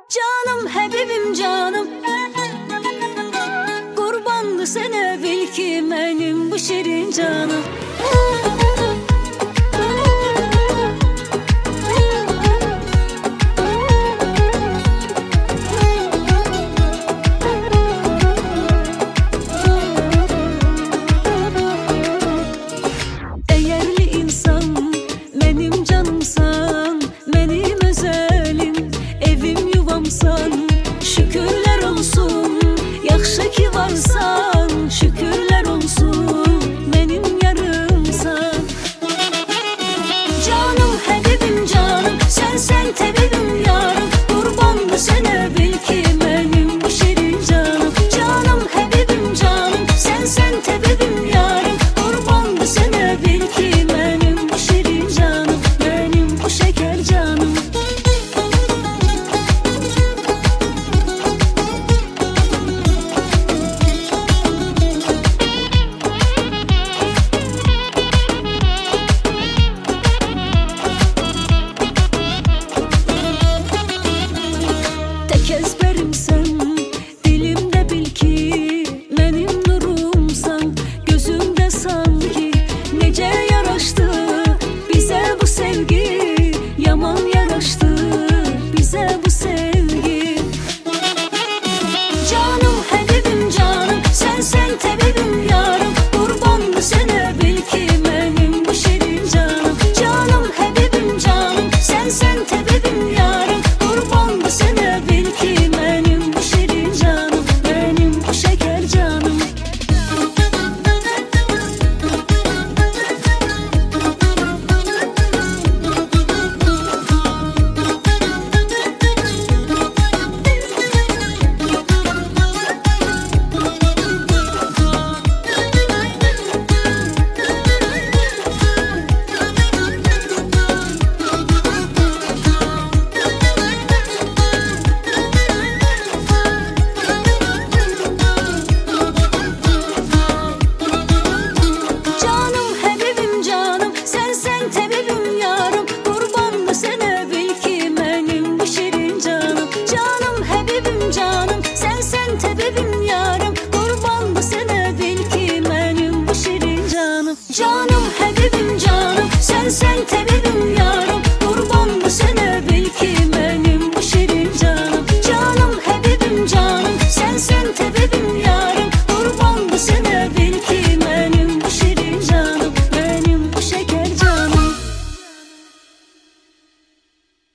Canım Həbibim canım, qurbandı sənə bil ki mənim bu şirin canım. Değerli insan, mənim canımsan, mənim özəlim, evim yuvamsan. Şükürlər olsun, yaxşı ki varsan, şükürlər olsun, mənim yarımsan. Canım Həbibim canım, sənsən təbibim yarım, qurbandı sənə bil ki